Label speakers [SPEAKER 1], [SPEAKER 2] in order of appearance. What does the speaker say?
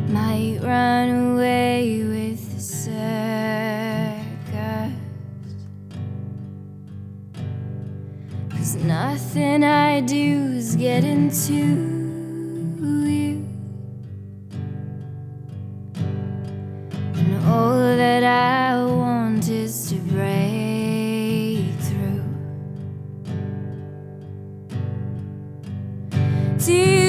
[SPEAKER 1] might run away with the circus, 'cause nothing I do is getting to you, and all that I want is to break through.